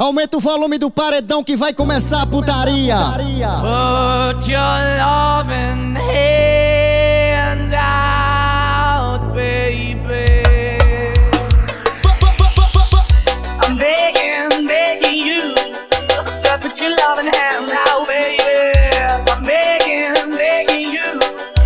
Aumenta o volume do paredão que vai começar a putaria. Put your loving hand out, baby. I'm begging you to put your loving hand out, baby. I'm begging you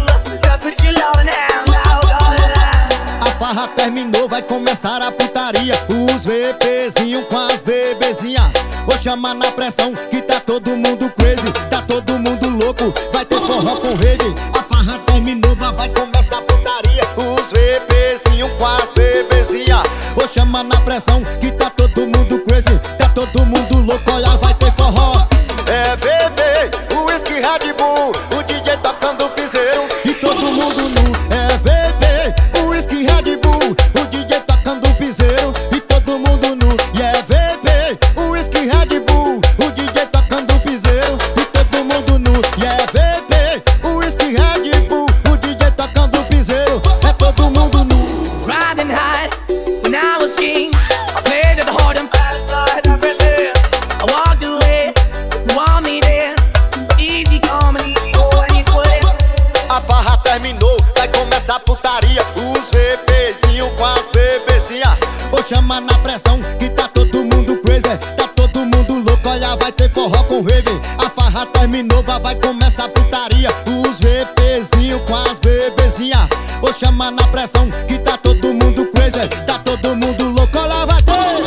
to put your loving hand out, darling. A farra terminou, vai começar a putaria. Os VPzinho com as bebezinha. Vou chamar na pressão que tá todo mundo crazy, tá todo mundo louco, vai ter forró com rede. A farra terminou, vai começar a putaria. Os VPzinho com as bebezinha. Vou chamar na pressão que tá todo mundo crazy, tá todo mundo louco, olha, vai ter forró. É bebê, o whisky Red Bull, o DJ tocando piseiro e todo mundo nu. É bebê, o whisky Red Bull, o DJ tocando piseiro e todo mundo nu. E é bebê, o whisky Red Bull, o DJ tocando piseiro e todo mundo nu. E é bebê, o whisky Red Bull, o DJ tocando piseiro, é todo mundo nu. Riding high when I was king, I played it hard and fast, I had everything. I walked away, you want me there. Easy come and easy go, and you put it. A farra terminou, vai começar a putaria. Os VPzinho com as bebezinha. Vou chamar na pressão que tá todo mundo crazy, tá todo mundo louco, olha, vai ter forró com rave. A farra terminou, vai começar a putaria. Os VPzinho com as bebezinha. Vou chamar na pressão que tá todo mundo crazy, tá todo mundo louco, olha, vai ter.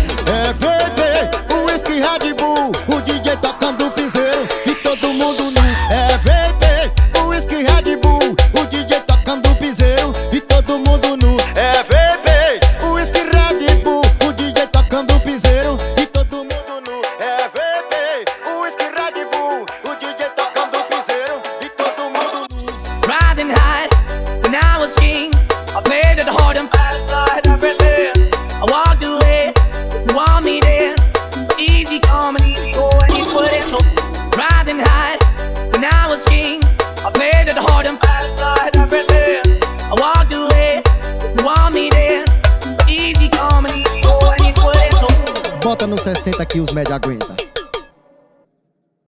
É VP, o whisky Red Bull, o DJ tocando piseiro e todo mundo nu. É VP, o whisky Red Bull, o DJ tocando piseiro e todo mundo nu. É VP, o whisky Red Bull, o DJ tocando piseiro e todo mundo nu. É VP, o whisky Red Bull, o DJ tocando piseiro e todo mundo nu. Riding high when I was king, I played it hard and fast, I had everything. I walked away, you want me there. Easy come and easy go, and you put it. Riding high when I was king, I played it hard and fast, I had everything. I walked away, you want me there. Easy come and easy go, and you put it. Bota no 60 que os média aguenta.